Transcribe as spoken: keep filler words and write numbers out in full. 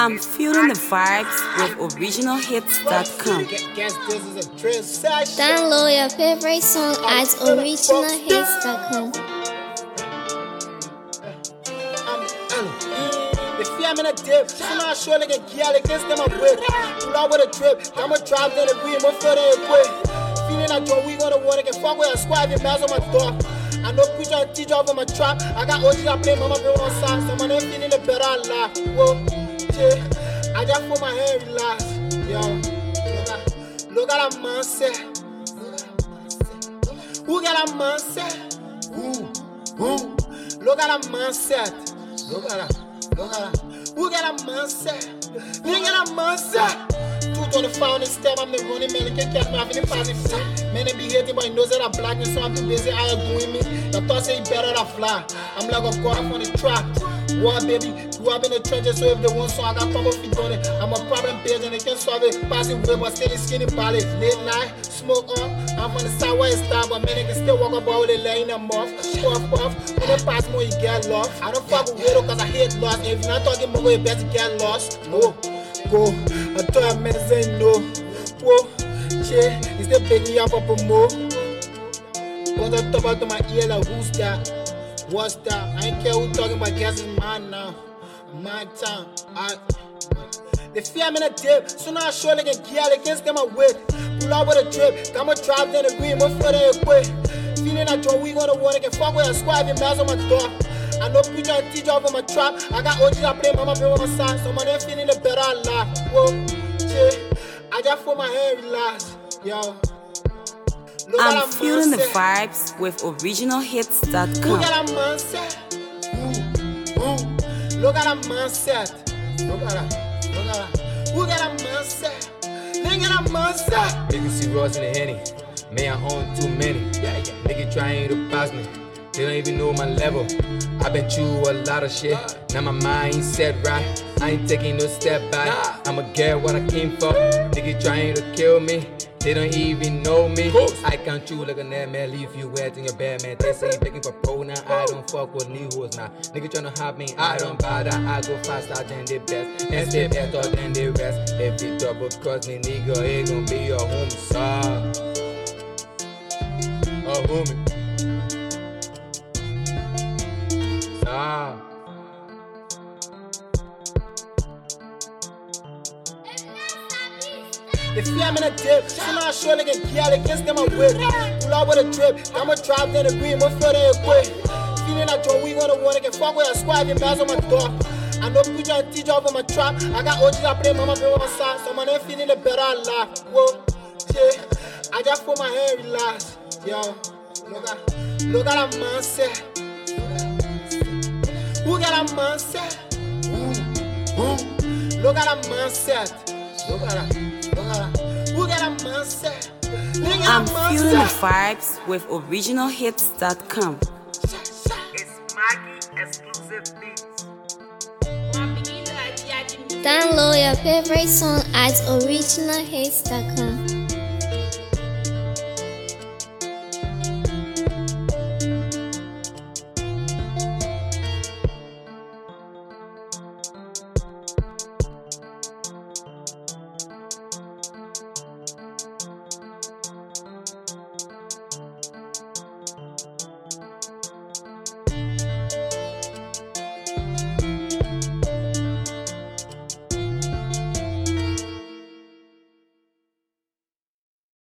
I'm feeling the vibes with original hits dot com. Download your favorite song at original hits dot com. I'm in a dip, so now I show like a girl against them a whip. Pull out with a drip, I'ma drive down the green, my foot ain't quick. Feeling like Joe, we gonna wanna get fucked with a squad, get mad on my door. I know preacher and teacher over my trap. I got O G I play, mama play on side. Someone ain't feeling the better I laugh. Whoa, shit, I just put my hand relax. Yo, look at, look at that man say. Who got that man say? Who, who? Look at that man set. Look at that, look at that. Who got a mindset? Nigga got a mindset. Two on the founding step, I'm the running man. They can't catch me, I'm feeling positive. Man, they be hating, but he knows that I'm black, and so I'm too busy. I am doing me. Your thoughts say you better than fly. I'm like a god up on the track. War baby, grew up in the trenches, so if they want so I got pump feet on it. I'm a problem bitch and they can solve it. Passing way, but still skinny body. Late night, smoke on. I'm from the side where it's style, but man, they can still walk about with it laying them off. Puff, puff. When they pass more, you get lost. I don't fuck with widow cause I hate lost. If you're not talking more, you better get lost. No, go. I told a man say no. Whoa, shit, is they begging you up for more? Put the top out of my ear like who's that? What's that? I ain't care who talking about gas is mine now. My time. I They fear I'm in a dip, so now I show like a girl against them a whip. Pull out with a drip, I'ma drive down the green, my foot ain't quick. Feeling like Joe, we gonna wanna get fucked with a squad, get mad on my door. I know preacher and teacher over my trap. I got O G I play, mama play on my side. Someone ain't feeling the better I laugh. Whoa, shit, I just put my hand relax. Yo. I'm feeling the vibes with original hits dot com. Look at that mindset. Ooh, ooh. Look at that mindset. Look at that. Look at that. Look at that mindset. Look at that mindset. Nigga see Ross in the Henny. Man, I own too many. Yeah, yeah. Nigga trying to pass me. They don't even know my level. I've been through a lot of shit. Now my mind ain't set right. I ain't taking no step back. I'ma get what I came for. Nigga trying to kill me. They don't even know me. I can't chew like a net, man. Leave you wet in your bed, man. They say you begging for pro now. I don't fuck with new hoes now. Nigga tryna have me, I don't bother. I go faster than the best and stay better than the rest. If you double cross me, nigga, it gon' be your homie, sir. A homie. Sir. They fear I'm in a dip, so now I show like a girl against them a whip. Pull out with a drip, I'ma drive down the green, my foot ain't quick. Feeling like Joe, we gonna wanna get fucked with a squad, get mad on my door. I know preacher and teacher over my trap. I got O G I play, mama play on my side. Someone ain't feeling the better I laugh. Whoa, shit, I just put my hand relax. Yo, look at, look at that mindset. Who got that mindset? Ooh, ooh. Look at that mindset. Look at that. Who got a mindset? I'm feeling the vibes with original hits dot com. It's Maggie exclusive beats. Download your favorite song at original hits dot com.